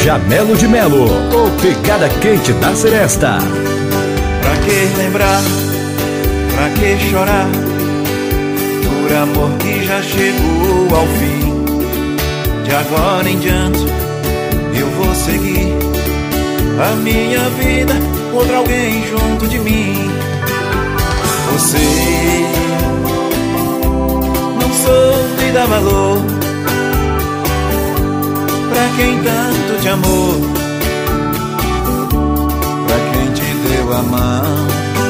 Jamelo de Melo, o pegada quente da Seresta. Pra que lembrar, pra que chorar, por amor que já chegou ao fim. De agora em diante eu vou seguir a minha vida, outro alguém junto de mim. Você não soube dar valor pra quem tanto te amou, pra quem te deu a mão.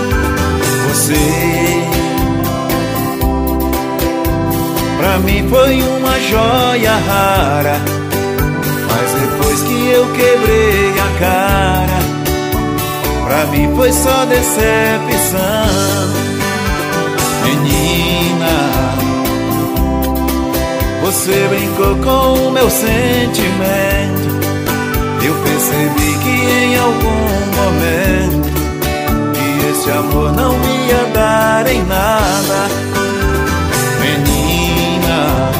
Você pra mim foi uma joia rara, mas depois que eu quebrei a cara, pra mim foi só decepção. Menina, você brincou com o meu sentimento. Eu percebi que em algum momento que esse amor não ia dar em nada. Menina,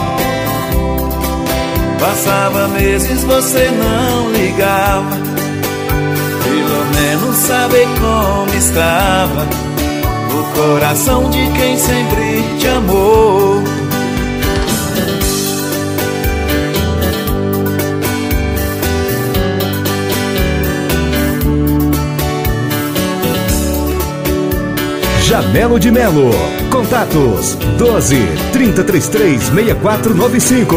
passava meses, você não ligava, pelo menos saber como estava o coração de quem sempre te amou. Jamelo de Melo. Contatos 12 3033 6495.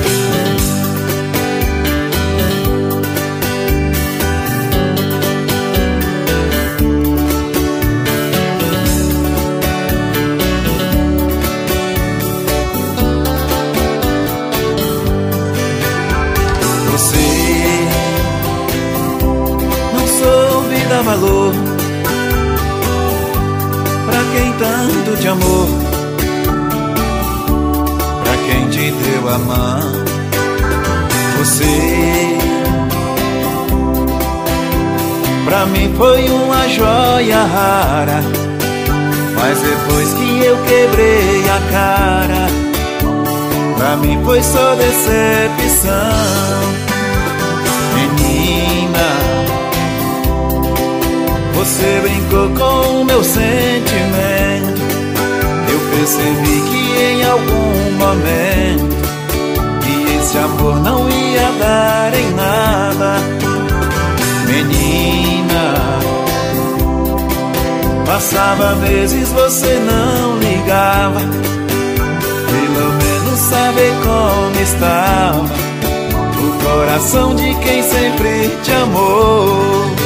Você não soube dar valor pra quem tanto te amou, pra quem te deu a mão. Você pra mim foi uma joia rara, mas depois que eu quebrei a cara, pra mim foi só decepção. Menina, você brincou com o meu sentimento. Eu percebi que em algum momento que esse amor não ia dar em nada. Menina, passava meses, você não ligava, pelo menos saber como estava o coração de quem sempre te amou.